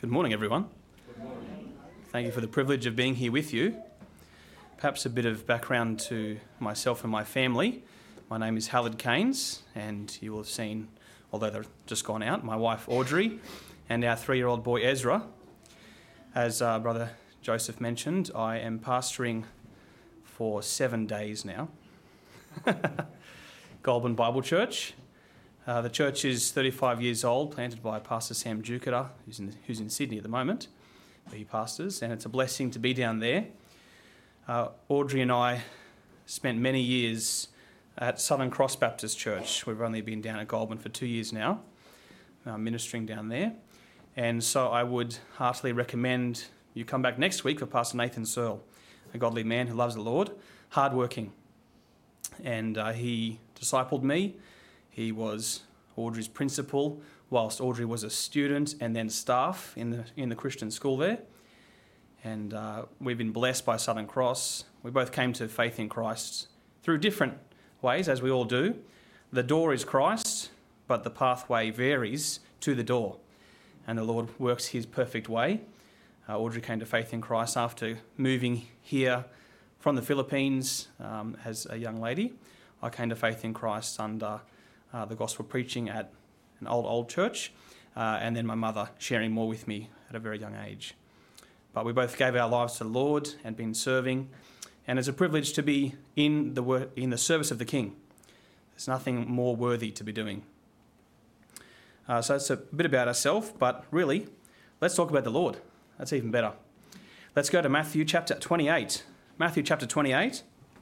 Good morning, everyone. Good morning. Thank you for the privilege of being here with you. Perhaps a bit of background to myself and my family. My name is Hallard Keynes, and you will have seen, although they're just gone out, my wife Audrey and our 3-year-old boy Ezra. As Brother Joseph mentioned, I am pastoring for 7 days now. Goulburn Bible Church. The church is 35 years old, planted by Pastor Sam Jukata, who's in Sydney at the moment, where he pastors, and it's a blessing to be down there. Audrey and I spent many years at Southern Cross Baptist Church. We've only been down at Goulburn for 2 years now, ministering down there. And so I would heartily recommend you come back next week for Pastor Nathan Searle, a godly man who loves the Lord, hardworking. And he discipled me. He was Audrey's principal, whilst Audrey was a student and then staff in the Christian school there. And we've been blessed by Southern Cross. We both came to faith in Christ through different ways, as we all do. The door is Christ, but the pathway varies to the door. And the Lord works his perfect way. Audrey came to faith in Christ after moving here from the Philippines as a young lady. I came to faith in Christ under the gospel preaching at an old church, and then my mother sharing more with me at a very young age. But we both gave our lives to the Lord and been serving, and it's a privilege to be in the service of the King. There's nothing more worthy to be doing. So it's a bit about ourselves, but really, let's talk about the Lord. That's even better. Let's go to Matthew chapter 28. Matthew chapter 28.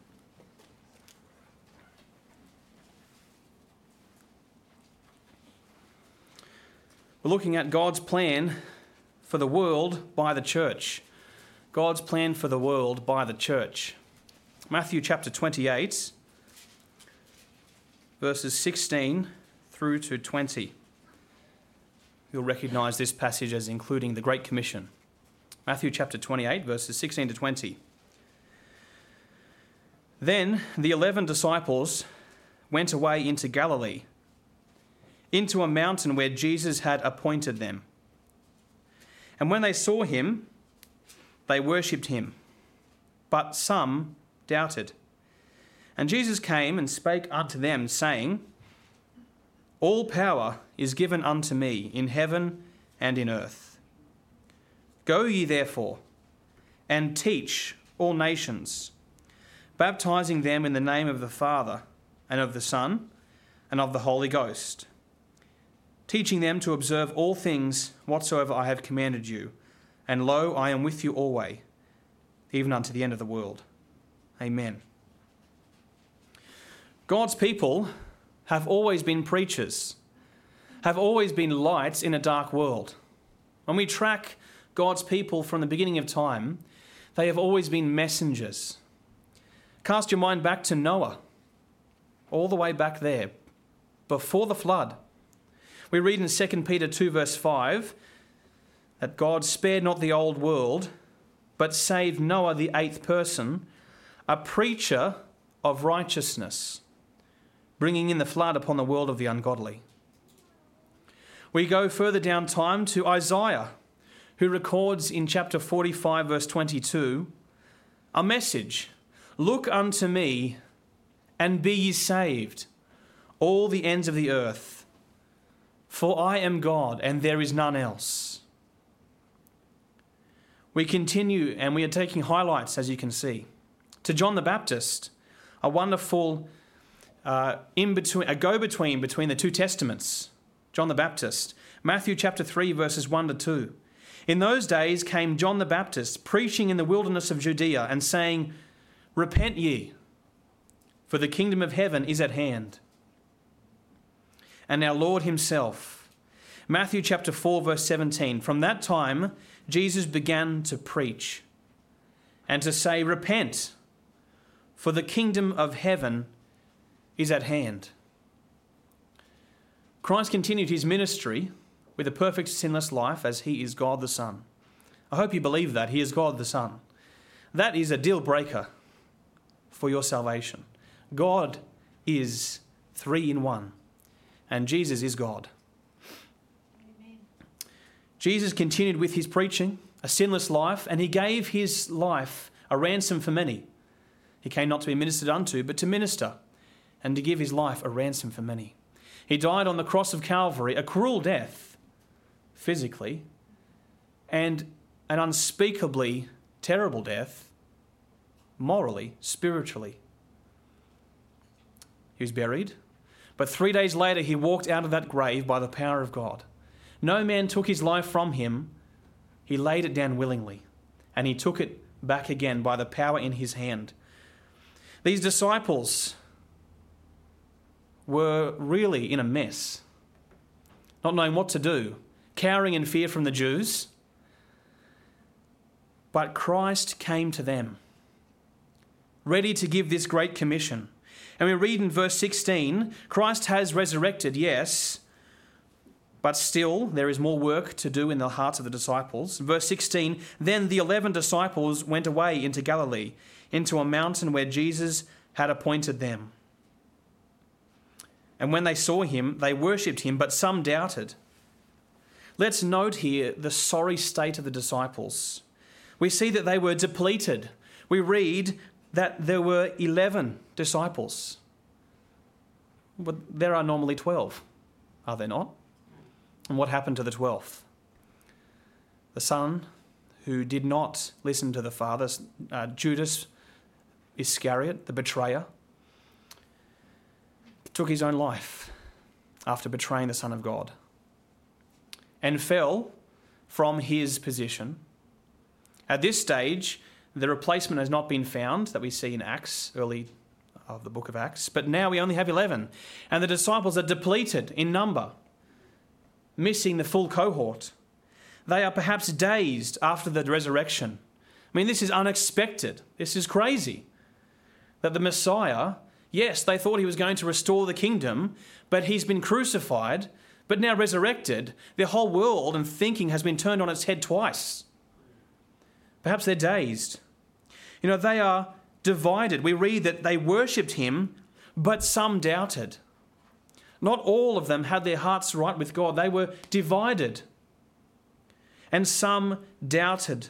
We're looking at God's plan for the world by the church. God's plan for the world by the church. Matthew chapter 28, verses 16 through to 20. You'll recognise this passage as including the Great Commission. Matthew chapter 28, verses 16 to 20. Then the 11 disciples went away into Galilee, into a mountain where Jesus had appointed them. And when they saw him, they worshipped him, but some doubted. And Jesus came and spake unto them, saying, All power is given unto me in heaven and in earth. Go ye therefore, and teach all nations, baptizing them in the name of the Father, and of the Son, and of the Holy Ghost, teaching them to observe all things whatsoever I have commanded you. And lo, I am with you always, even unto the end of the world. Amen. God's people have always been preachers, have always been lights in a dark world. When we track God's people from the beginning of time, they have always been messengers. Cast your mind back to Noah, all the way back there, before the flood. We read in 2 Peter 2 verse 5 that God spared not the old world, but saved Noah the 8th person, a preacher of righteousness, bringing in the flood upon the world of the ungodly. We go further down time to Isaiah, who records in chapter 45 verse 22 a message, Look unto me and be ye saved, all the ends of the earth. For I am God, and there is none else. We continue, and we are taking highlights, as you can see, to John the Baptist, a wonderful go-between between the two testaments. John the Baptist, Matthew chapter 3, verses 1 to 2. In those days came John the Baptist, preaching in the wilderness of Judea, and saying, Repent ye, for the kingdom of heaven is at hand. And our Lord himself. Matthew chapter 4 verse 17. From that time, Jesus began to preach and to say, Repent, for the kingdom of heaven is at hand. Christ continued his ministry with a perfect sinless life as he is God the Son. I hope you believe that he is God the Son. That is a deal breaker for your salvation. God is 3 in 1. And Jesus is God. Amen. Jesus continued with his preaching, a sinless life, and he gave his life a ransom for many. He came not to be ministered unto, but to minister, and to give his life a ransom for many. He died on the cross of Calvary, a cruel death, physically, and an unspeakably terrible death, morally, spiritually. He was buried, but 3 days later he walked out of that grave by the power of God. No man took his life from him. He laid it down willingly, and he took it back again by the power in his hand. These disciples were really in a mess, not knowing what to do, cowering in fear from the Jews. But Christ came to them, ready to give this great commission. And we read in verse 16, Christ has resurrected, yes, but still there is more work to do in the hearts of the disciples. Verse 16, then the 11 disciples went away into Galilee, into a mountain where Jesus had appointed them. And when they saw him, they worshipped him, but some doubted. Let's note here the sorry state of the disciples. We see that they were depleted. We read that there were 11 disciples. But there are normally 12, are there not? And what happened to the 12th? The son who did not listen to the Father, Judas Iscariot, the betrayer, took his own life after betraying the Son of God and fell from his position. At this stage, the replacement has not been found that we see in Acts, early of the book of Acts, but now we only have 11, and the disciples are depleted in number, missing the full cohort. They are perhaps dazed after the resurrection. I mean, this is unexpected. This is crazy. That the Messiah, yes, they thought he was going to restore the kingdom, but he's been crucified, but now resurrected. Their whole world and thinking has been turned on its head twice. Perhaps they're dazed. You know, they are divided. We read that they worshipped him, but some doubted. Not all of them had their hearts right with God. They were divided. And some doubted.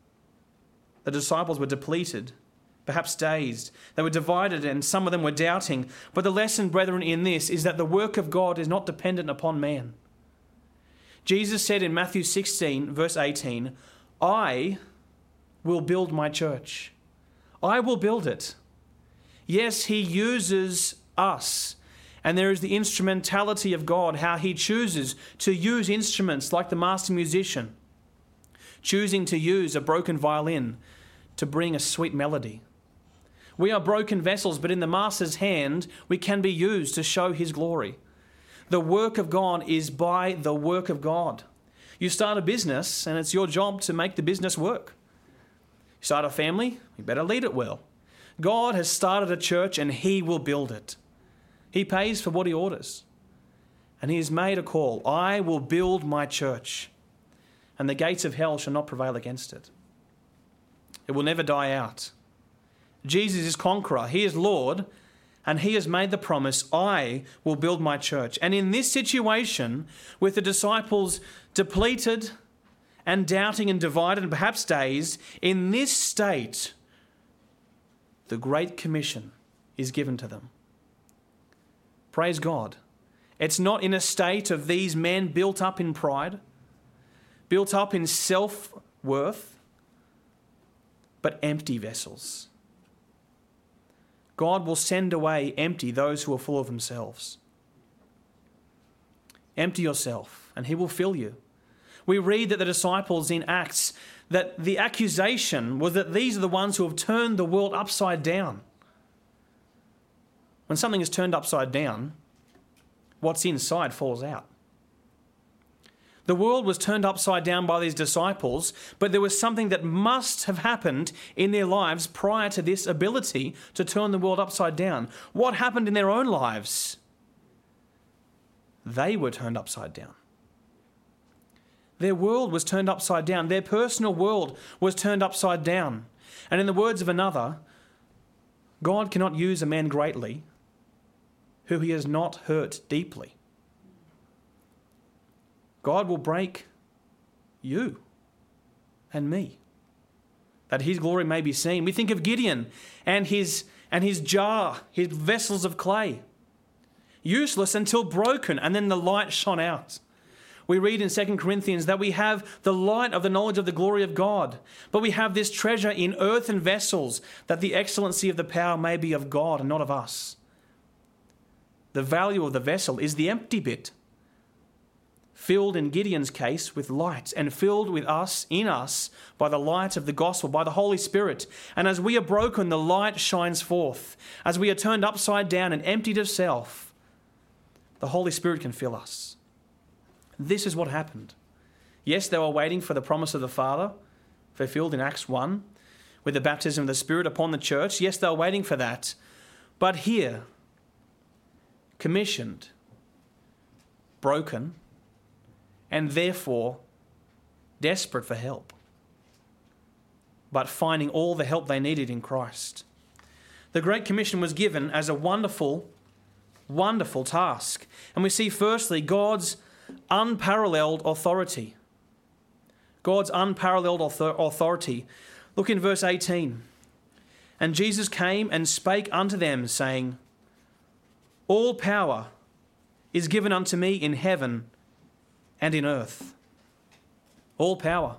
The disciples were depleted, perhaps dazed. They were divided and some of them were doubting. But the lesson, brethren, in this is that the work of God is not dependent upon man. Jesus said in Matthew 16, verse 18, I will build my church. I will build it. Yes, he uses us. And there is the instrumentality of God, how he chooses to use instruments like the master musician, choosing to use a broken violin to bring a sweet melody. We are broken vessels, but in the master's hand, we can be used to show his glory. The work of God is by the work of God. You start a business, and it's your job to make the business work. You start a family, you better lead it well. God has started a church, and he will build it. He pays for what he orders. And he has made a call. I will build my church, and the gates of hell shall not prevail against it. It will never die out. Jesus is conqueror. He is Lord, and he has made the promise, I will build my church. And in this situation, with the disciples depleted and doubting and divided and perhaps dazed, in this state, the Great Commission is given to them. Praise God. It's not in a state of these men built up in pride, built up in self-worth, but empty vessels. God will send away empty those who are full of themselves. Empty yourself, and he will fill you. We read that the disciples in Acts, that the accusation was that these are the ones who have turned the world upside down. When something is turned upside down, what's inside falls out. The world was turned upside down by these disciples, but there was something that must have happened in their lives prior to this ability to turn the world upside down. What happened in their own lives? They were turned upside down. Their world was turned upside down. Their personal world was turned upside down. And in the words of another, God cannot use a man greatly who he has not hurt deeply. God will break you and me, that his glory may be seen. We think of Gideon and his jar, his vessels of clay, useless until broken, and then the light shone out. We read in 2 Corinthians that we have the light of the knowledge of the glory of God, but we have this treasure in earthen vessels, that the excellency of the power may be of God and not of us. The value of the vessel is the empty bit, filled in Gideon's case with light, and filled with us, in us, by the light of the gospel, by the Holy Spirit. And as we are broken, the light shines forth. As we are turned upside down and emptied of self, the Holy Spirit can fill us. This is what happened. Yes, they were waiting for the promise of the Father, fulfilled in Acts 1, with the baptism of the Spirit upon the church. Yes, they were waiting for that. But here, commissioned, broken, and therefore desperate for help, but finding all the help they needed in Christ. The Great Commission was given as a wonderful, wonderful task. And we see firstly God's unparalleled authority. God's unparalleled authority. Look in verse 18. And Jesus came and spake unto them, saying, All power is given unto me in heaven and in earth. All power.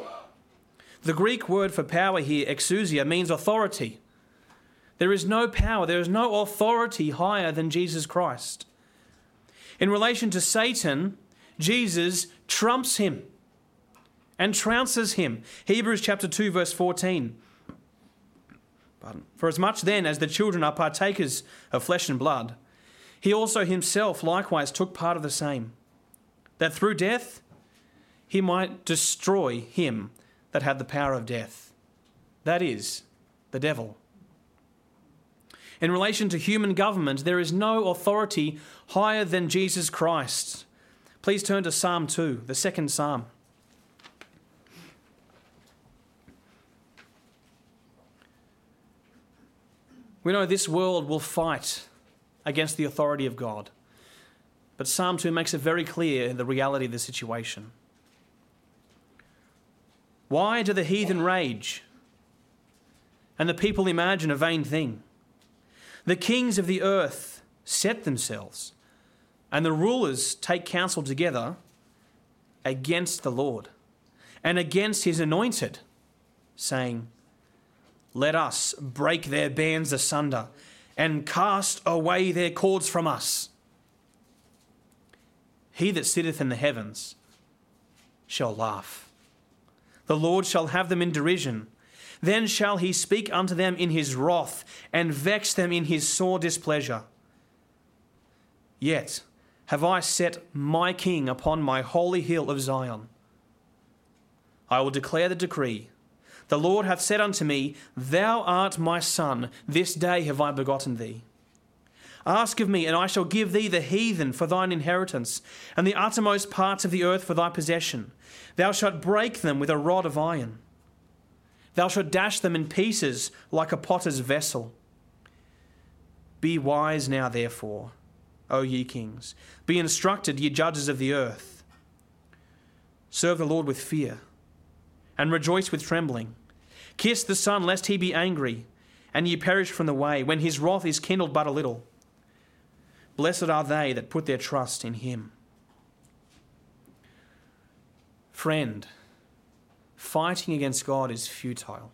The Greek word for power here, exousia, means authority. There is no power, there is no authority higher than Jesus Christ. In relation to Satan, Jesus trumps him and trounces him. Hebrews chapter 2 verse 14. For as much then as the children are partakers of flesh and blood, he also himself likewise took part of the same, that through death he might destroy him that had the power of death, that is, the devil. In relation to human government, there is no authority higher than Jesus Christ. Please turn to Psalm 2, the second Psalm. We know this world will fight against the authority of God. But Psalm 2 makes it very clear the reality of the situation. Why do the heathen rage and the people imagine a vain thing? The kings of the earth set themselves, and the rulers take counsel together against the Lord and against his anointed, saying, Let us break their bands asunder and cast away their cords from us. He that sitteth in the heavens shall laugh. The Lord shall have them in derision. Then shall he speak unto them in his wrath, and vex them in his sore displeasure. Yet have I set my king upon my holy hill of Zion. I will declare the decree. The Lord hath said unto me, Thou art my son, this day have I begotten thee. Ask of me, and I shall give thee the heathen for thine inheritance, and the uttermost parts of the earth for thy possession. Thou shalt break them with a rod of iron. Thou shalt dash them in pieces like a potter's vessel. Be wise now, therefore, O ye kings. Be instructed, ye judges of the earth. Serve the Lord with fear, and rejoice with trembling. Kiss the Son, lest he be angry, and ye perish from the way, when his wrath is kindled but a little. Blessed are they that put their trust in him. Friend, fighting against God is futile.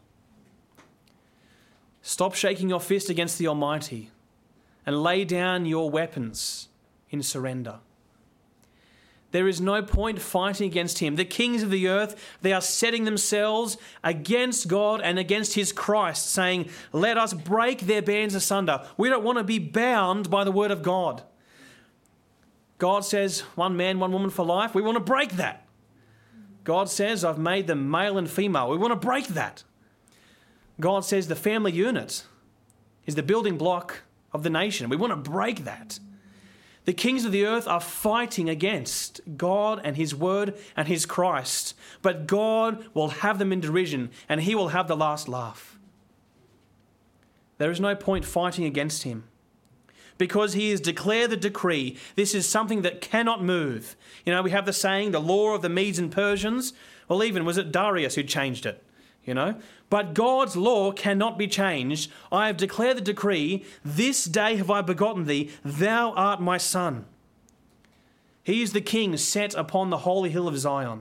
Stop shaking your fist against the Almighty and lay down your weapons in surrender. There is no point fighting against him. The kings of the earth, they are setting themselves against God and against his Christ, saying, Let us break their bands asunder. We don't want to be bound by the word of God. God says, one man, one woman for life. We want to break that. God says, I've made them male and female. We want to break that. God says the family unit is the building block of the nation. We want to break that. The kings of the earth are fighting against God and his word and his Christ. But God will have them in derision, and he will have the last laugh. There is no point fighting against him. because he has declared the decree. This is something that cannot move. You know, we have the saying, the law of the Medes and Persians. Well, even was it Darius who changed it? You know, but God's law cannot be changed. I have declared the decree. This day have I begotten thee. Thou art my son. He is the king set upon the holy hill of Zion.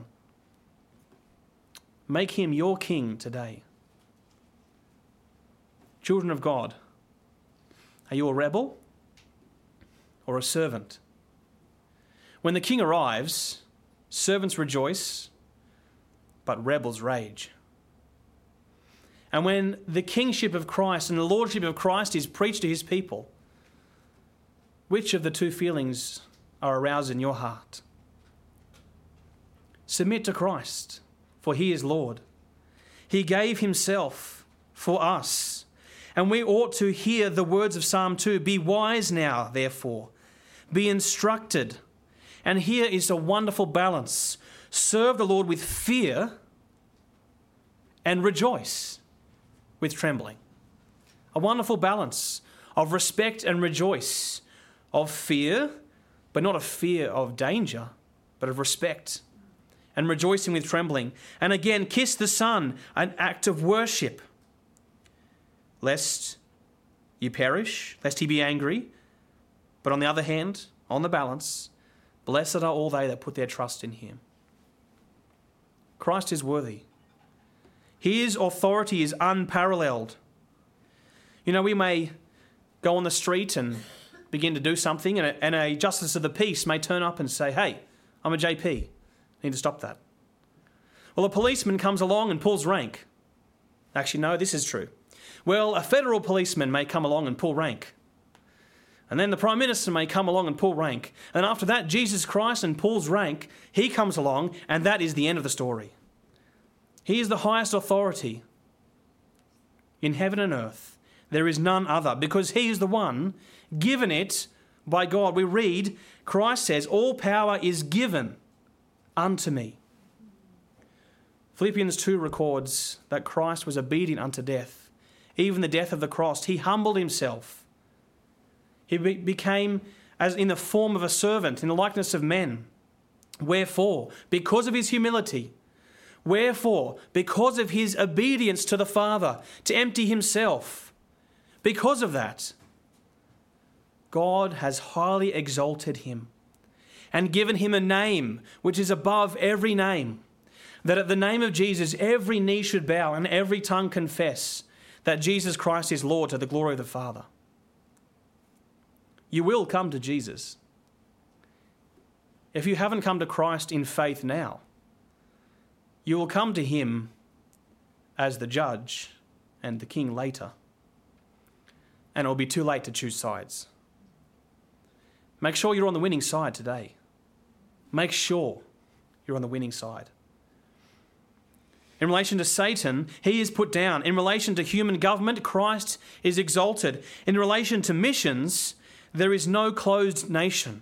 Make him your king today. Children of God, are you a rebel or a servant? When the king arrives, servants rejoice, but rebels rage. And when the kingship of Christ and the lordship of Christ is preached to his people, which of the two feelings are aroused in your heart? Submit to Christ, for he is Lord. He gave himself for us. And we ought to hear the words of Psalm 2. Be wise now, therefore. Be instructed. And here is a wonderful balance. Serve the Lord with fear and rejoice with trembling. A wonderful balance of respect and rejoice, of fear, but not a fear of danger, but of respect, and rejoicing with trembling. And again, kiss the Son, an act of worship, lest you perish, lest he be angry. But on the other hand, on the balance, blessed are all they that put their trust in him. Christ is worthy. His authority is unparalleled. You know, we may go on the street and begin to do something, and a justice of the peace may turn up and say, hey, I'm a JP. I need to stop that. Well, a policeman comes along and pulls rank. Actually, no, this is true. Well, a federal policeman may come along and pull rank. And then the Prime Minister may come along and pull rank. And after that, Jesus Christ and pulls rank. He comes along, and that is the end of the story. He is the highest authority in heaven and earth. There is none other, because he is the one given it by God. We read, Christ says, all power is given unto me. Philippians 2 records that Christ was obedient unto death, even the death of the cross. He humbled himself. He became as in the form of a servant, in the likeness of men. Wherefore? Because of his humility. Wherefore? Because of his obedience to the Father, to empty himself. Because of that, God has highly exalted him and given him a name which is above every name, that at the name of Jesus every knee should bow and every tongue confess that Jesus Christ is Lord, to the glory of the Father. You will come to Jesus. If you haven't come to Christ in faith now, you will come to him as the judge and the king later. And it will be too late to choose sides. Make sure you're on the winning side today. Make sure you're on the winning side. In relation to Satan, he is put down. In relation to human government, Christ is exalted. In relation to missions, there is no closed nation.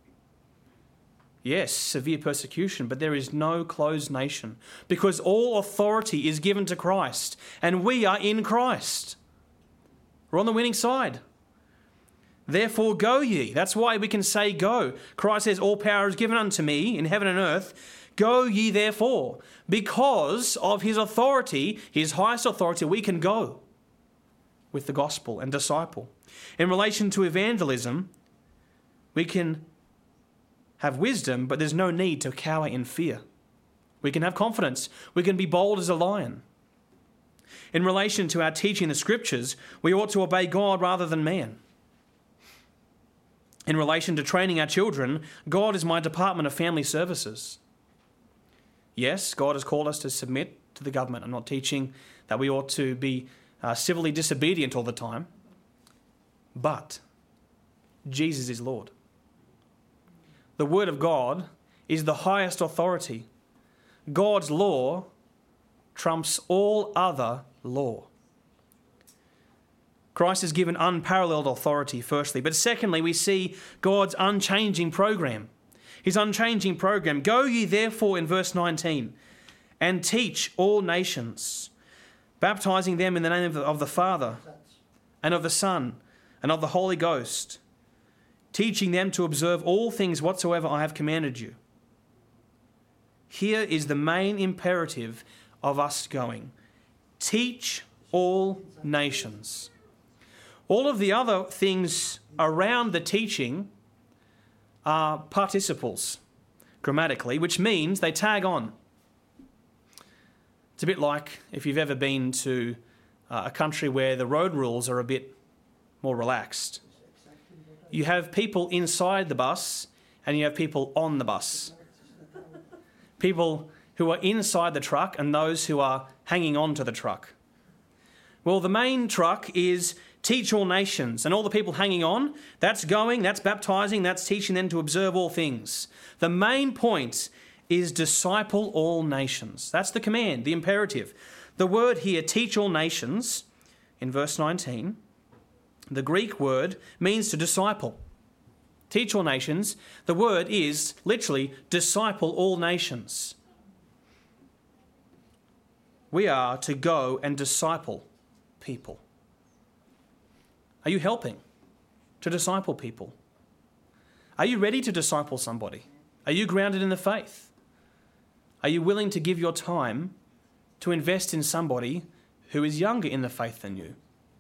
Yes, severe persecution, but there is no closed nation, because all authority is given to Christ, and we are in Christ. We're on the winning side. Therefore go ye. That's why we can say go. Christ says, all power is given unto me in heaven and earth. Go ye therefore. Because of his authority, his highest authority, we can go with the gospel and disciple. In relation to evangelism, we can have wisdom, but there's no need to cower in fear. We can have confidence. We can be bold as a lion. In relation to our teaching the scriptures, we ought to obey God rather than man. In relation to training our children, God is my Department of Family Services. Yes, God has called us to submit to the government. I'm not teaching that we ought to be civilly disobedient all the time. But Jesus is Lord. The Word of God is the highest authority. God's law trumps all other law. Christ is given unparalleled authority, firstly. But secondly, we see God's unchanging program. His unchanging program. Go ye therefore, in verse 19, and teach all nations, baptizing them in the name of the Father and of the Son and of the Holy Ghost, teaching them to observe all things whatsoever I have commanded you. Here is the main imperative of us going. Teach all nations. All of the other things around the teaching are participles, grammatically, which means they tag on. It's a bit like if you've ever been to a country where the road rules are a bit more relaxed. You have people inside the bus and you have people on the bus. People who are inside the truck and those who are hanging on to the truck. Well, the main truck is teach all nations, and all the people hanging on, that's going, that's baptising, that's teaching them to observe all things. The main point is disciple all nations. That's the command, the imperative. The word here, teach all nations, in verse 19, the Greek word means to disciple. Teach all nations. The word is literally disciple all nations. We are to go and disciple people. Are you helping to disciple people? Are you ready to disciple somebody? Are you grounded in the faith? Are you willing to give your time to invest in somebody who is younger in the faith than you?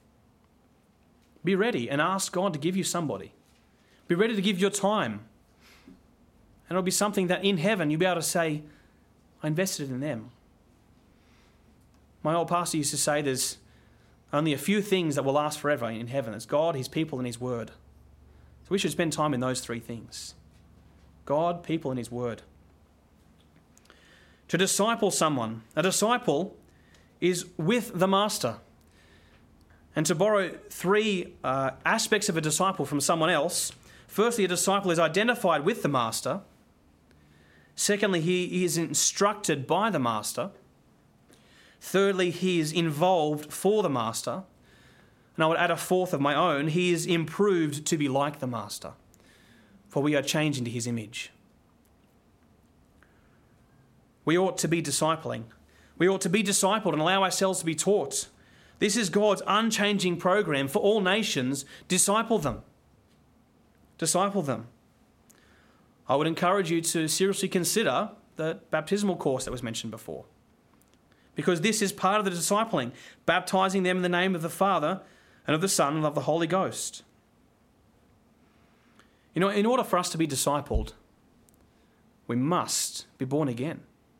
Be ready and ask God to give you somebody. Be ready to give your time. And it'll be something that in heaven you'll be able to say, I invested in them. My old pastor used to say there's only a few things that will last forever in heaven. It's God, his people, and his word. So we should spend time in those three things. God, people, and his word. To disciple someone. A disciple is with the master. And to borrow three aspects of a disciple from someone else, firstly, a disciple is identified with the master. Secondly, he is instructed by the master. Thirdly, he is involved for the master. And I would add a fourth of my own, he is improved to be like the master, for we are changed into his image. We ought to be discipling. We ought to be discipled and allow ourselves to be taught. This is God's unchanging program for all nations. Disciple them. Disciple them. I would encourage you to seriously consider the baptismal course that was mentioned before, because this is part of the discipling, baptizing them in the name of the Father and of the Son and of the Holy Ghost. You know, in order for us to be discipled, we must be born again.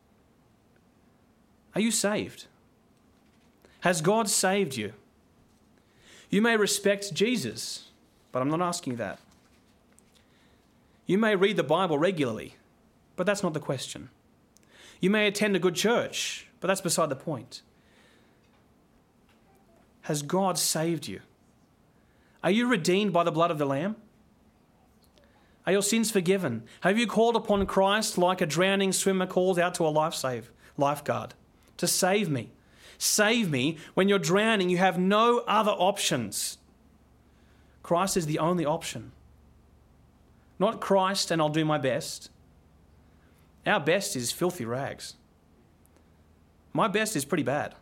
Are you saved? Has God saved you? You may respect Jesus, but I'm not asking you that. You may read the Bible regularly, but that's not the question. You may attend a good church, but that's beside the point. Has God saved you? Are you redeemed by the blood of the Lamb? Are your sins forgiven? Have you called upon Christ like a drowning swimmer calls out to a lifeguard to save me? Save me. When you're drowning, you have no other options. Christ is the only option. Not Christ and I'll do my best. Our best is filthy rags. My best is pretty bad.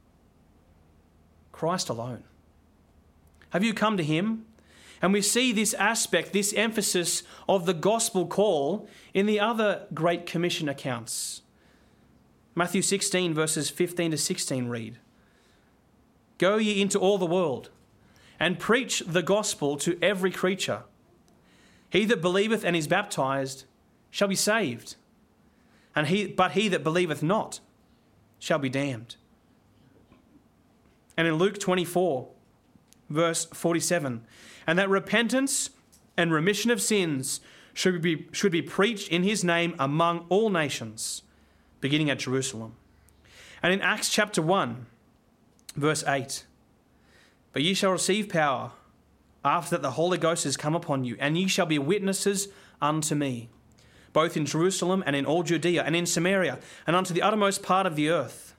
Christ alone. Have you come to him? And we see this aspect, this emphasis of the gospel call in the other Great Commission accounts. Matthew 16 verses 15 to 16 read, Go ye into all the world and preach the gospel to every creature. He that believeth and is baptized shall be saved, but he that believeth not shall be damned. And in Luke 24, verse 47, and that repentance and remission of sins should be preached in his name among all nations, beginning at Jerusalem. And in Acts chapter 1, verse 8, But ye shall receive power after that the Holy Ghost is come upon you, and ye shall be witnesses unto me, both in Jerusalem and in all Judea and in Samaria, and unto the uttermost part of the earth.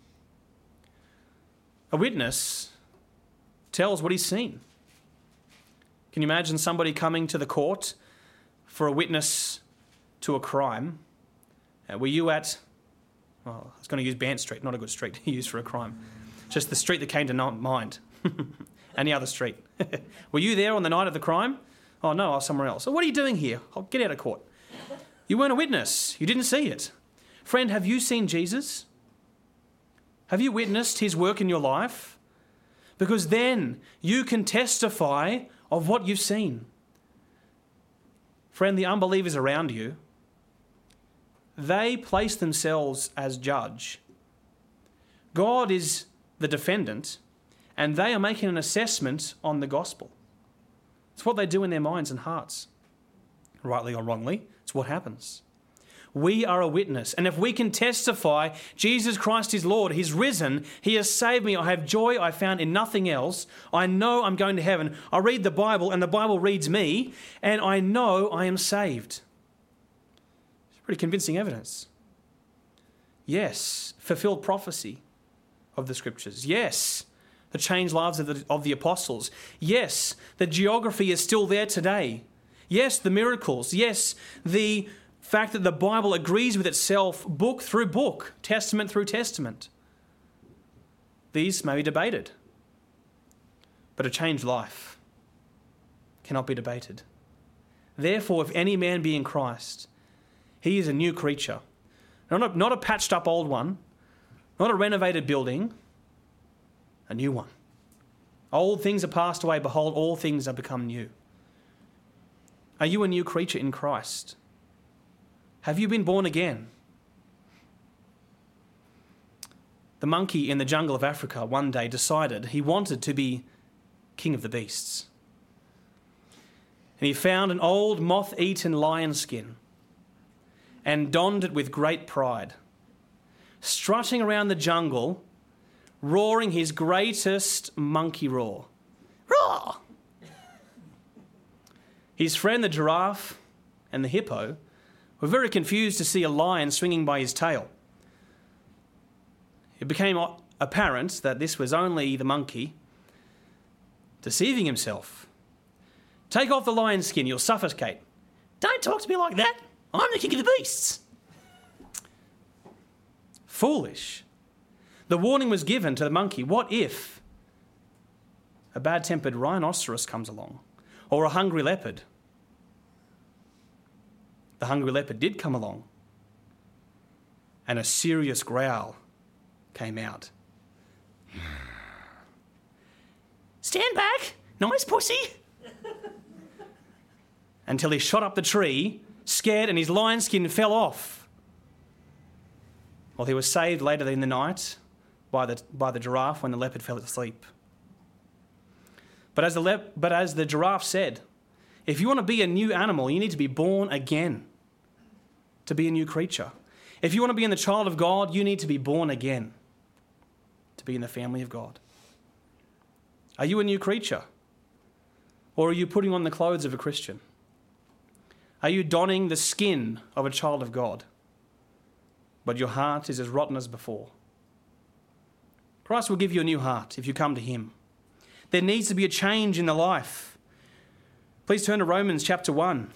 A witness tells what he's seen. Can you imagine somebody coming to the court for a witness to a crime? Were you at, well, I was going to use Bant Street, not a good street to use for a crime. Just the street that came to mind. Any other street. Were you there on the night of the crime? Oh, no, I was somewhere else. So what are you doing here? I'll get out of court. You weren't a witness. You didn't see it. Friend, have you seen Jesus? Have you witnessed his work in your life? Because then you can testify of what you've seen. Friend, the unbelievers around you, they place themselves as judge. God is the defendant, and they are making an assessment on the gospel. It's what they do in their minds and hearts. Rightly or wrongly, it's what happens. We are a witness, and if we can testify Jesus Christ is Lord, he's risen, he has saved me, I have joy I found in nothing else, I know I'm going to heaven, I read the Bible and the Bible reads me, and I know I am saved. It's pretty convincing evidence. Yes, fulfilled prophecy of the scriptures. Yes, the changed lives of the apostles. Yes, the geography is still there today. Yes, the miracles. Yes, the fact that the Bible agrees with itself book through book, testament through testament. These may be debated, but a changed life cannot be debated. Therefore, if any man be in Christ, he is a new creature. Not a patched up old one, not a renovated building, a new one. Old things are passed away, behold, all things are become new. Are you a new creature in Christ? Have you been born again? The monkey in the jungle of Africa one day decided he wanted to be king of the beasts. And he found an old moth-eaten lion skin and donned it with great pride, strutting around the jungle, roaring his greatest monkey roar. Roar! His friend the giraffe and the hippo were very confused to see a lion swinging by his tail. It became apparent that this was only the monkey deceiving himself. Take off the lion skin, you'll suffocate. Don't talk to me like that. I'm the king of the beasts. Foolish. The warning was given to the monkey. What if a bad-tempered rhinoceros comes along or a hungry leopard? The hungry leopard did come along, and a serious growl came out. Stand back, nice pussy. Until he shot up the tree, scared, and his lion skin fell off. Well, he was saved later in the night by the giraffe when the leopard fell asleep. But as the giraffe said, if you want to be a new animal, you need to be born again to be a new creature. If you want to be in the child of God, you need to be born again to be in the family of God. Are you a new creature? Or are you putting on the clothes of a Christian? Are you donning the skin of a child of God, but your heart is as rotten as before? Christ will give you a new heart if you come to him. There needs to be a change in the life. Please turn to Romans chapter 1.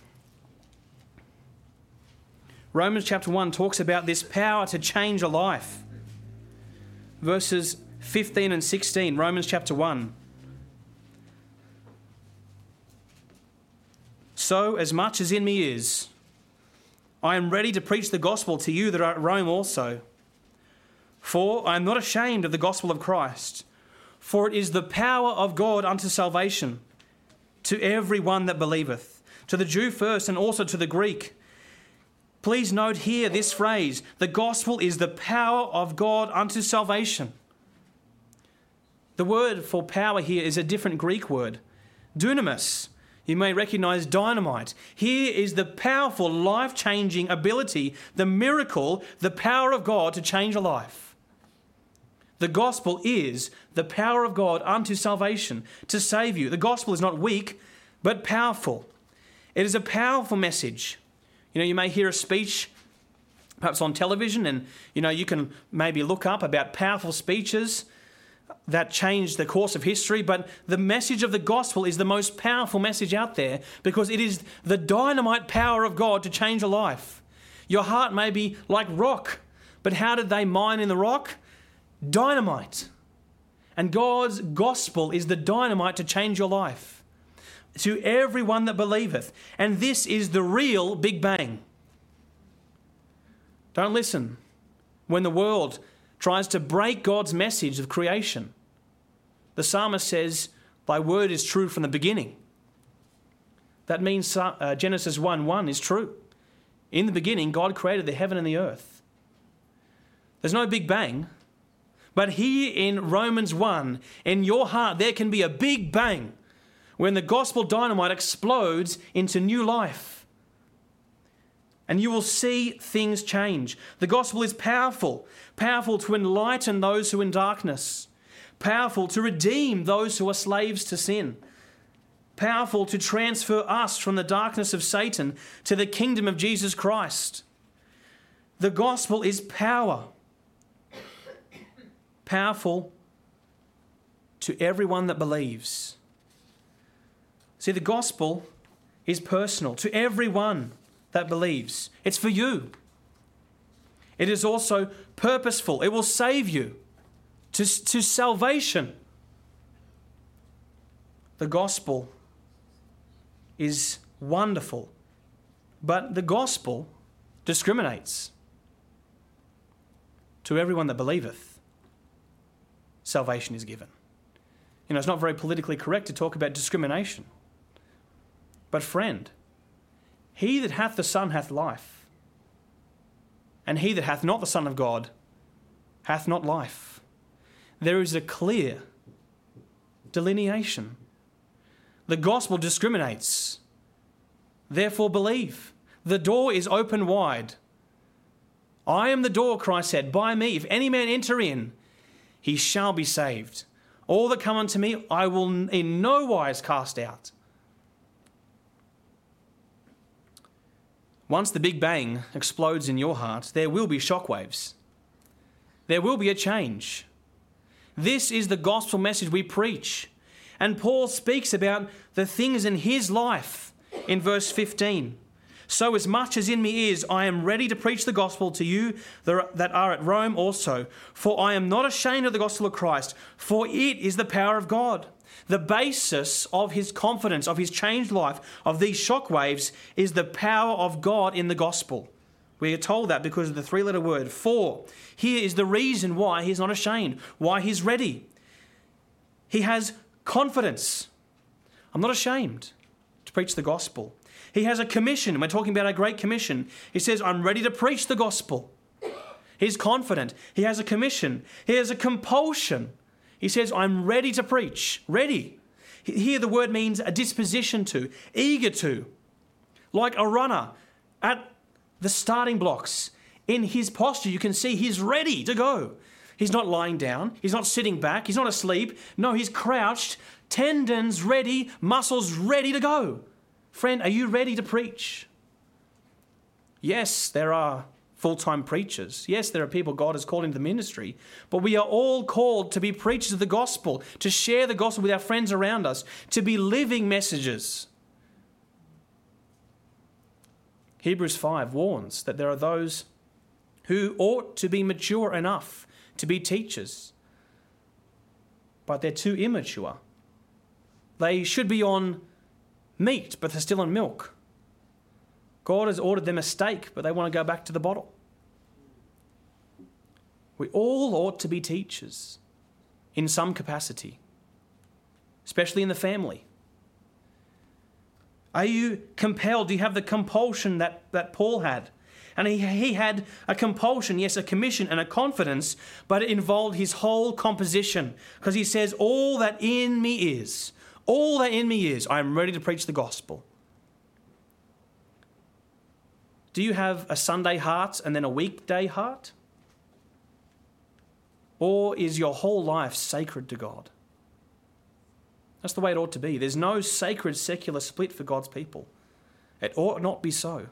Romans chapter 1 talks about this power to change a life. Verses 15 and 16, Romans chapter 1. So, as much as in me is, I am ready to preach the gospel to you that are at Rome also. For I am not ashamed of the gospel of Christ, for it is the power of God unto salvation to every one that believeth, to the Jew first and also to the Greek. Please note here this phrase, the gospel is the power of God unto salvation. The word for power here is a different Greek word, dunamis. You may recognize dynamite. Here is the powerful, life-changing ability, the miracle, the power of God to change a life. The gospel is the power of God unto salvation, to save you. The gospel is not weak, but powerful. It is a powerful message. You may hear a speech, perhaps on television, and you can maybe look up about powerful speeches that changed the course of history, but the message of the gospel is the most powerful message out there because it is the dynamite power of God to change a life. Your heart may be like rock, but how did they mine in the rock? Dynamite. And God's gospel is the dynamite to change your life. to everyone that believeth. And this is the real Big Bang. Don't listen when the world tries to break God's message of creation. The psalmist says, thy word is true from the beginning. That means Genesis 1:1 is true. In the beginning, God created the heaven and the earth. There's no Big Bang. But here in Romans 1, in your heart, there can be a big bang when the gospel dynamite explodes into new life. And you will see things change. The gospel is powerful, powerful to enlighten those who are in darkness, powerful to redeem those who are slaves to sin, powerful to transfer us from the darkness of Satan to the kingdom of Jesus Christ. The gospel is power. Powerful to everyone that believes. See, the gospel is personal to everyone that believes. It's for you. It is also purposeful. It will save you to salvation. The gospel is wonderful, but the gospel discriminates. To everyone that believeth, salvation is given. You know, it's not very politically correct to talk about discrimination. But friend, he that hath the Son hath life, and he that hath not the Son of God hath not life. There is a clear delineation. The gospel discriminates. Therefore believe. The door is open wide. I am the door, Christ said, by me, if any man enter in, he shall be saved. All that come unto me, I will in no wise cast out. Once the Big Bang explodes in your heart, there will be shockwaves. There will be a change. This is the gospel message we preach. And Paul speaks about the things in his life in verse 15. So as much as in me is, I am ready to preach the gospel to you that are at Rome also. For I am not ashamed of the gospel of Christ, for it is the power of God. The basis of his confidence, of his changed life, of these shockwaves, is the power of God in the gospel. We are told that because of the three-letter word, for. Here is the reason why he's not ashamed, why he's ready. He has confidence. I'm not ashamed to preach the gospel. He has a commission. We're talking about a great commission. He says, I'm ready to preach the gospel. He's confident. He has a commission. He has a compulsion. He says, I'm ready to preach. Ready. Here the word means a disposition to, eager to. Like a runner at the starting blocks. In his posture, you can see he's ready to go. He's not lying down. He's not sitting back. He's not asleep. No, he's crouched, tendons ready, muscles ready to go. Friend, are you ready to preach? Yes, there are full-time preachers. Yes, there are people God has called into the ministry. But we are all called to be preachers of the gospel, to share the gospel with our friends around us, to be living messages. Hebrews 5 warns that there are those who ought to be mature enough to be teachers, but they're too immature. They should be on meat, but they're still on milk. God has ordered them a steak, but they want to go back to the bottle. We all ought to be teachers in some capacity, especially in the family. Are you compelled? Do you have the compulsion that Paul had? And he had a compulsion, yes, a commission and a confidence, but it involved his whole composition, because he says, all that in me is, I am ready to preach the gospel. Do you have a Sunday heart and then a weekday heart? Or is your whole life sacred to God? That's the way it ought to be. There's no sacred secular split for God's people. It ought not be so.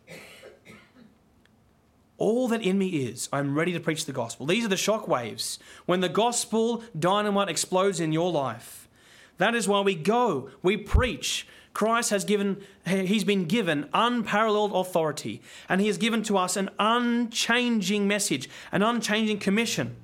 All that in me is, I'm ready to preach the gospel. These are the shock waves. When the gospel dynamite explodes in your life, that is why we go, we preach. Christ he's been given unparalleled authority, and he has given to us an unchanging message, an unchanging commission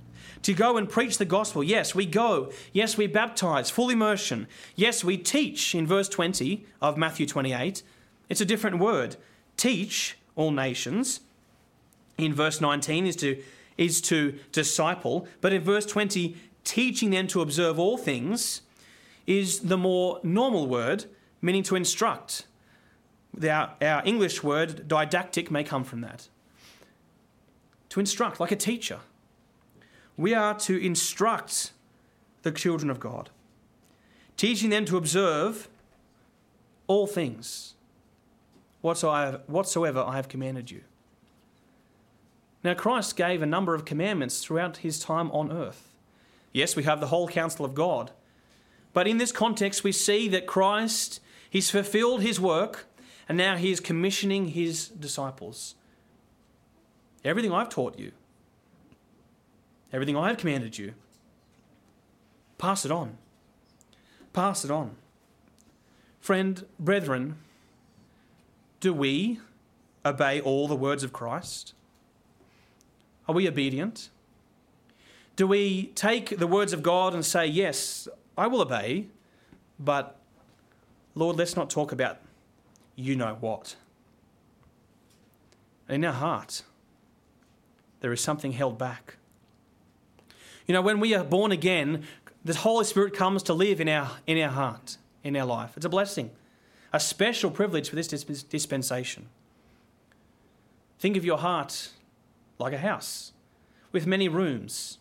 To go and preach the gospel. Yes, we go. Yes, we baptize, full immersion. Yes, we teach in verse 20 of Matthew 28. It's a different word. Teach all nations. In verse 19 is to disciple. But in verse 20, teaching them to observe all things is the more normal word, meaning to instruct. Our English word didactic may come from that. To instruct, like a teacher. We are to instruct the children of God, teaching them to observe all things, whatsoever I have commanded you. Now, Christ gave a number of commandments throughout his time on earth. Yes, we have the whole counsel of God, but in this context we see that Christ, he's fulfilled his work, and now he is commissioning his disciples. Everything I've taught you, everything I have commanded you, pass it on. Pass it on. Friend, brethren, do we obey all the words of Christ? Are we obedient? Do we take the words of God and say, yes, I will obey, but Lord, let's not talk about you know what. In our heart, there is something held back. You know, when we are born again, the Holy Spirit comes to live in our heart, in our life. It's a blessing, a special privilege for this dispensation. Think of your heart like a house with many rooms.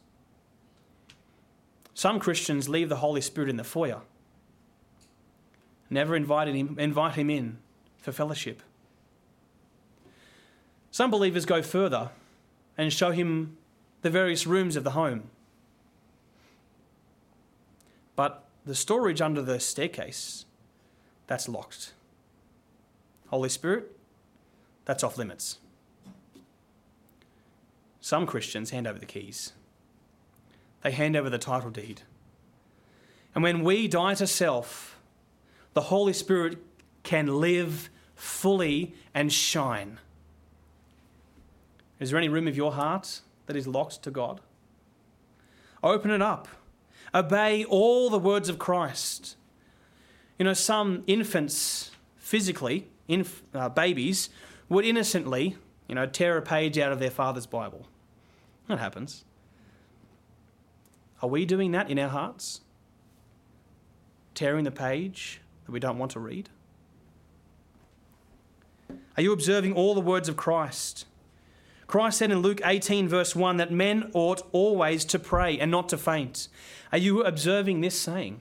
Some Christians leave the Holy Spirit in the foyer, never invite him in for fellowship. Some believers go further and show him the various rooms of the home. But the storage under the staircase, that's locked. Holy Spirit, that's off limits. Some Christians hand over the keys. They hand over the title deed. And when we die to self, the Holy Spirit can live fully and shine. Is there any room of your heart that is locked to God? Open it up. Obey all the words of Christ. You know, some infants, physically, babies, would innocently, tear a page out of their father's Bible. That happens. Are we doing that in our hearts? Tearing the page that we don't want to read? Are you observing all the words of Christ? Christ said in Luke 18 verse 1 that men ought always to pray and not to faint. Are you observing this saying?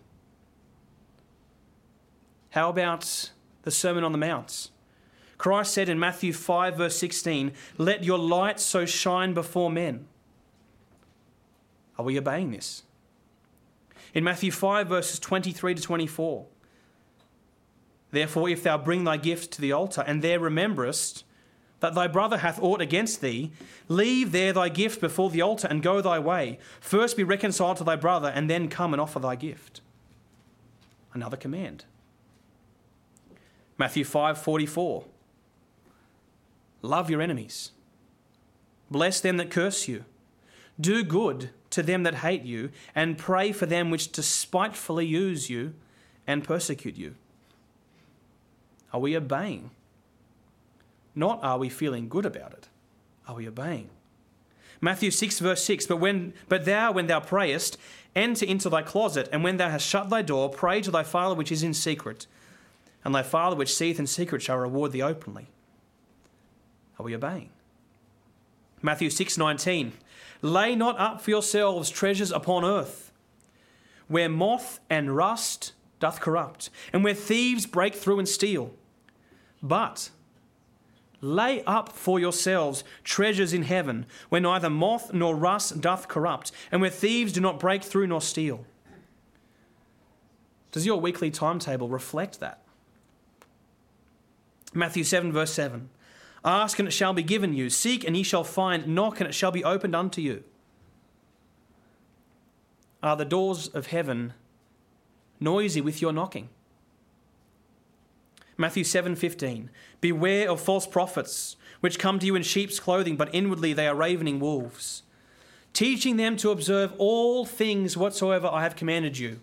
How about the Sermon on the Mount? Christ said in Matthew 5 verse 16, let your light so shine before men. Are we obeying this? In Matthew 5 verses 23 to 24, therefore if thou bring thy gift to the altar and there rememberest that thy brother hath aught against thee, leave there thy gift before the altar and go thy way. First be reconciled to thy brother and then come and offer thy gift. Another command. Matthew 5:44. Love your enemies. Bless them that curse you. Do good to them that hate you, and pray for them which despitefully use you and persecute you. Are we obeying? Not are we feeling good about it. Are we obeying? Matthew 6 verse 6, But thou, when thou prayest, enter into thy closet, and when thou hast shut thy door, pray to thy Father which is in secret, and thy Father which seeth in secret shall reward thee openly. Are we obeying? Matthew 6:19, lay not up for yourselves treasures upon earth, where moth and rust doth corrupt, and where thieves break through and steal. But lay up for yourselves treasures in heaven, where neither moth nor rust doth corrupt, and where thieves do not break through nor steal. Does your weekly timetable reflect that? Matthew 7 verse 7. Ask and it shall be given you. Seek and ye shall find. Knock and it shall be opened unto you. Are the doors of heaven noisy with your knocking? Matthew 7:15. Beware of false prophets, which come to you in sheep's clothing, but inwardly they are ravening wolves. teaching them to observe all things whatsoever I have commanded you.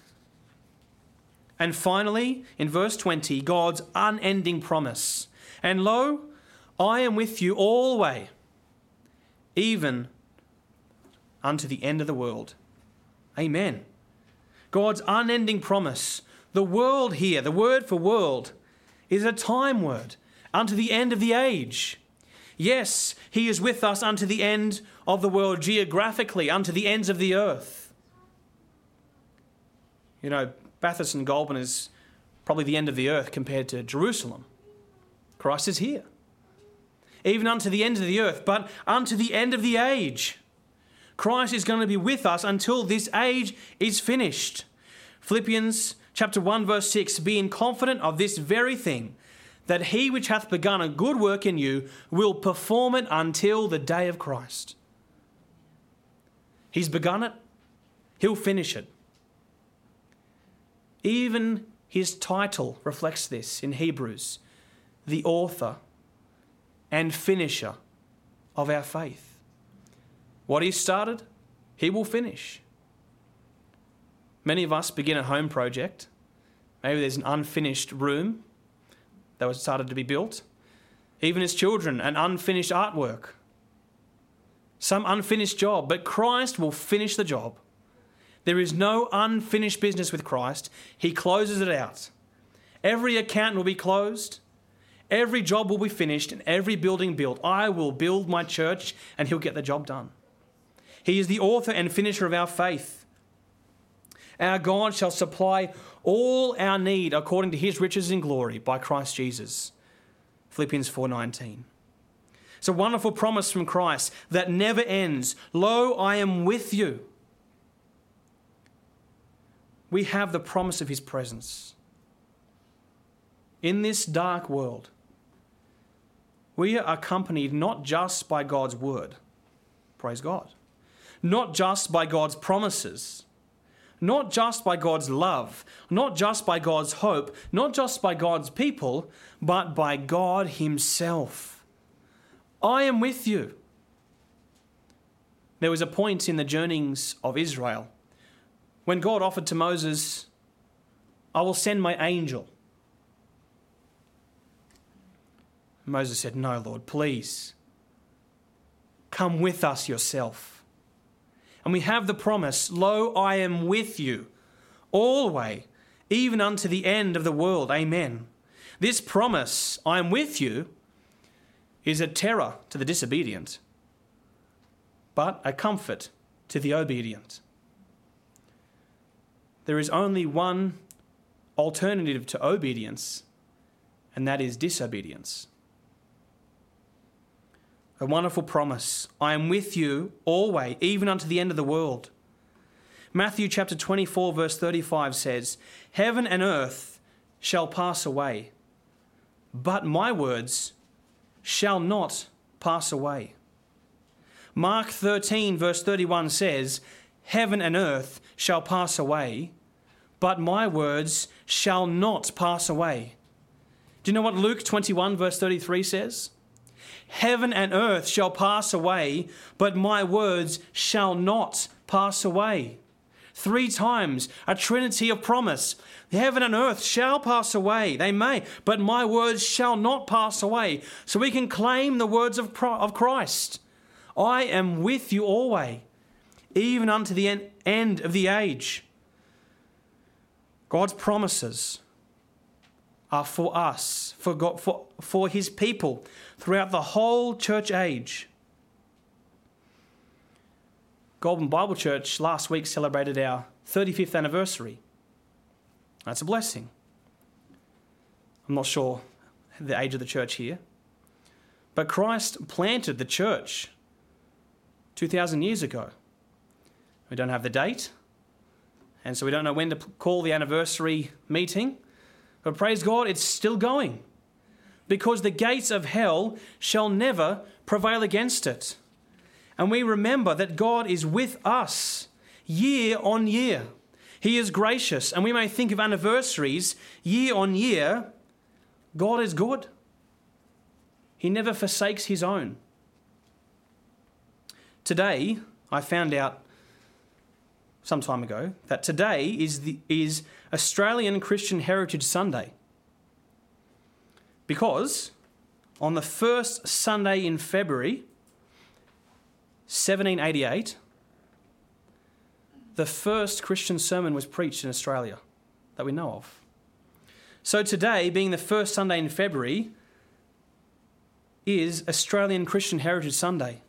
And finally, in verse 20, God's unending promise. And lo, I am with you always, even unto the end of the world. Amen. God's unending promise. The world here, the word for world, is a time word, unto the end of the age. Yes, he is with us unto the end of the world geographically, unto the ends of the earth. You know, Bathurst and Goulburn is probably the end of the earth compared to Jerusalem. Christ is here. Even unto the end of the earth, but unto the end of the age. Christ is going to be with us until this age is finished. Philippians chapter 1 verse 6, being confident of this very thing, that he which hath begun a good work in you will perform it until the day of Christ. He's begun it, he'll finish it. Even his title reflects this in Hebrews, the author and finisher of our faith. What he started, he will finish. Many of us begin a home project. Maybe there's an unfinished room that was started to be built. Even as children, an unfinished artwork. Some unfinished job, but Christ will finish the job. There is no unfinished business with Christ. He closes it out. Every account will be closed. Every job will be finished and every building built. I will build my church and he'll get the job done. He is the author and finisher of our faith. Our God shall supply all our need according to his riches in glory by Christ Jesus. Philippians 4:19. It's a wonderful promise from Christ that never ends. Lo, I am with you. We have the promise of his presence. In this dark world, we are accompanied not just by God's word, praise God, not just by God's promises, not just by God's love, not just by God's hope, not just by God's people, but by God himself. I am with you. There was a point in the journeyings of Israel when God offered to Moses, I will send my angel. Moses said, no, Lord, please. Come with us yourself. And we have the promise, lo, I am with you always, even unto the end of the world. Amen. This promise, I am with you, is a terror to the disobedient, but a comfort to the obedient. There is only one alternative to obedience, and that is disobedience. A wonderful promise. I am with you always, even unto the end of the world. Matthew chapter 24 verse 35 says, heaven and earth shall pass away, but my words shall not pass away. Mark 13 verse 31 says, heaven and earth shall pass away, but my words shall not pass away. Do you know what Luke 21 verse 33 says? Heaven and earth shall pass away, but my words shall not pass away. 3 times, a trinity of promise. Heaven and earth shall pass away. They may, but my words shall not pass away. So we can claim the words of Christ. I am with you always, even unto the end of the age. God's promises are for us, for God, for his people throughout the whole church age. Goulburn Bible Church last week celebrated our 35th anniversary. That's a blessing. I'm not sure the age of the church here, but Christ planted the church 2,000 years ago. We don't have the date, and so we don't know when to call the anniversary meeting, but praise God, it's still going, because the gates of hell shall never prevail against it. And we remember that God is with us year on year. He is gracious, and we may think of anniversaries year on year. God is good. He never forsakes his own. Today, I found out some time ago that today is Australian Christian Heritage Sunday, because on the first Sunday in February 1788, the first Christian sermon was preached in Australia that we know of. So today, being the first Sunday in February, is Australian Christian Heritage Sunday.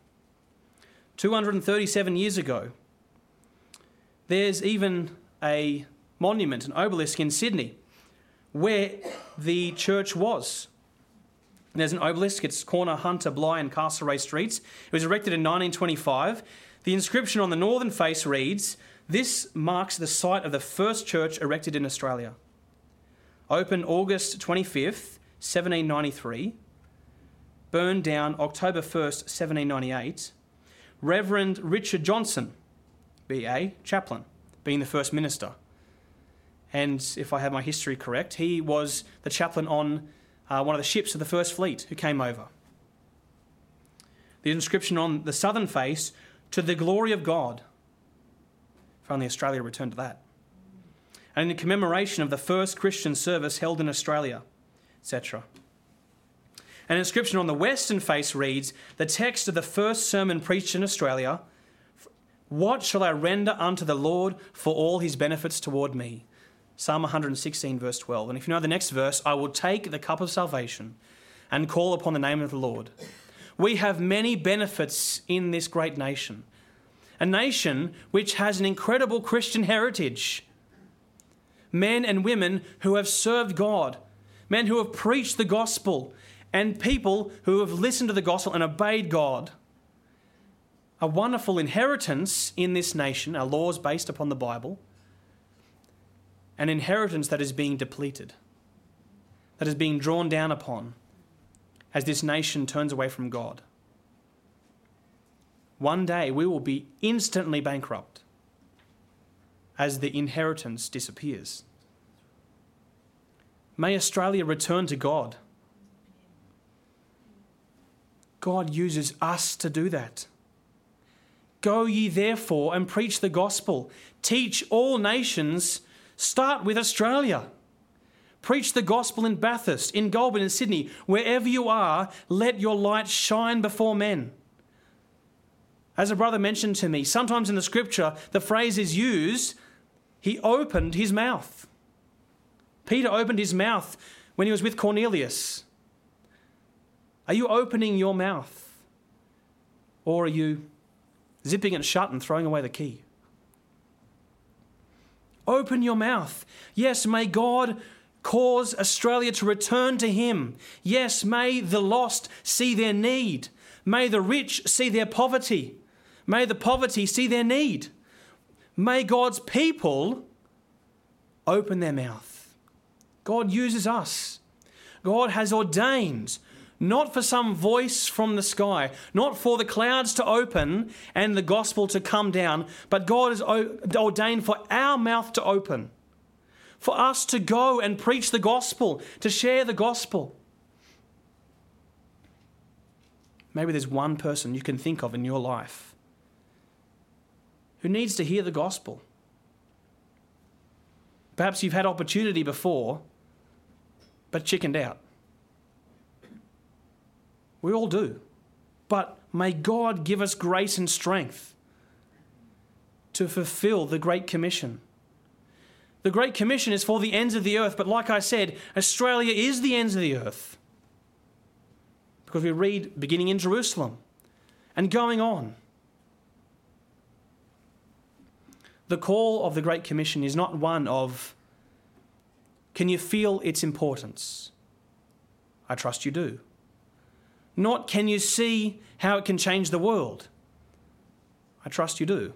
237 years ago, there's even a monument, an obelisk in Sydney, where the church was. There's an obelisk, it's corner Hunter, Bligh and Castlereagh Streets. It was erected in 1925. The inscription on the northern face reads, "This marks the site of the first church erected in Australia. Opened August 25th, 1793. Burned down October 1st, 1798. Reverend Richard Johnson, B.A., chaplain, being the first minister." And if I have my history correct, he was the chaplain on one of the ships of the First Fleet who came over. The inscription on the southern face, "To the glory of God." If only Australia returned to that. And in commemoration of the first Christian service held in Australia, etc. An inscription on the western face reads, the text of the first sermon preached in Australia, "What shall I render unto the Lord for all his benefits toward me?" Psalm 116, verse 12. And if you know the next verse, "I will take the cup of salvation and call upon the name of the Lord." We have many benefits in this great nation. A nation which has an incredible Christian heritage. Men and women who have served God. Men who have preached the gospel. And people who have listened to the gospel and obeyed God. A wonderful inheritance in this nation, our laws based upon the Bible. An inheritance that is being depleted. That is being drawn down upon as this nation turns away from God. One day we will be instantly bankrupt as the inheritance disappears. May Australia return to God. God uses us to do that. "Go ye therefore and preach the gospel. Teach all nations." Start with Australia. Preach the gospel in Bathurst, in Goulburn, in Sydney. Wherever you are, let your light shine before men. As a brother mentioned to me, sometimes in the scripture, the phrase is used, he opened his mouth. Peter opened his mouth when he was with Cornelius. Are you opening your mouth? Or are you zipping it shut and throwing away the key? Open your mouth. Yes, may God cause Australia to return to him. Yes, may the lost see their need. May the rich see their poverty. May the poverty see their need. May God's people open their mouth. God uses us. God has ordained, not for some voice from the sky, not for the clouds to open and the gospel to come down, but God has ordained for our mouth to open, for us to go and preach the gospel, to share the gospel. Maybe there's one person you can think of in your life who needs to hear the gospel. Perhaps you've had opportunity before, but chickened out. We all do. But may God give us grace and strength to fulfill the Great Commission. The Great Commission is for the ends of the earth, but like I said, Australia is the ends of the earth. Because we read beginning in Jerusalem and going on. The call of the Great Commission is not one of, can you feel its importance? I trust you do. Not can you see how it can change the world? I trust you do.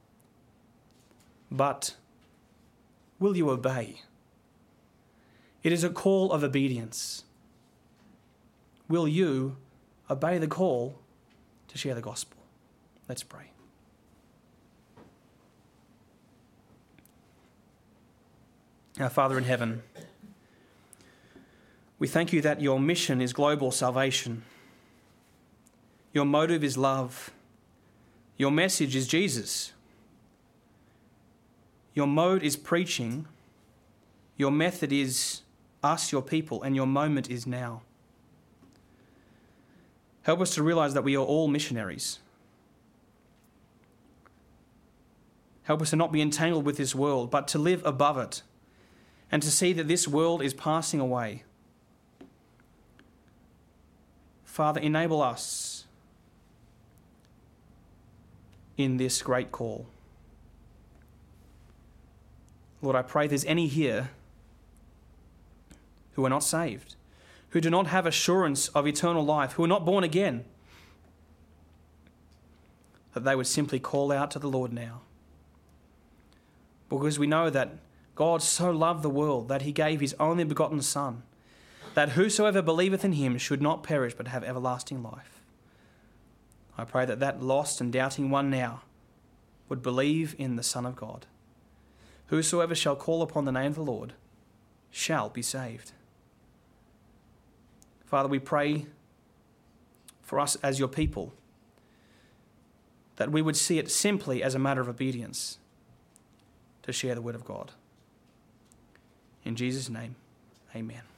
But will you obey? It is a call of obedience. Will you obey the call to share the gospel? Let's pray. Our Father in heaven, we thank you that your mission is global salvation. Your motive is love. Your message is Jesus. Your mode is preaching. Your method is us, your people, and your moment is now. Help us to realize that we are all missionaries. Help us to not be entangled with this world, but to live above it and to see that this world is passing away. Father, enable us in this great call. Lord, I pray if there's any here who are not saved, who do not have assurance of eternal life, who are not born again, that they would simply call out to the Lord now. Because we know that God so loved the world that he gave his only begotten Son, that whosoever believeth in him should not perish but have everlasting life. I pray that that lost and doubting one now would believe in the Son of God. Whosoever shall call upon the name of the Lord shall be saved. Father, we pray for us as your people, that we would see it simply as a matter of obedience to share the word of God. In Jesus' name, amen.